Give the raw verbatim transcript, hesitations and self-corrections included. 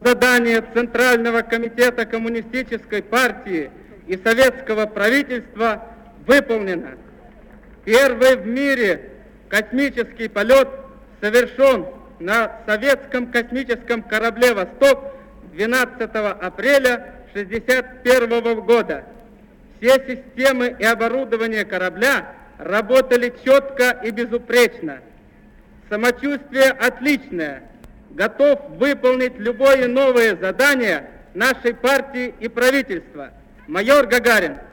Задание Центрального комитета Коммунистической партии и советского правительства выполнено. Первый в мире космический полет совершен на советском космическом корабле «Восток» двенадцатого апреля шестьдесят первого года. Все системы и оборудование корабля работали четко и безупречно. Самочувствие отличное. Готов выполнить любое новое задание нашей партии и правительства. Майор Гагарин.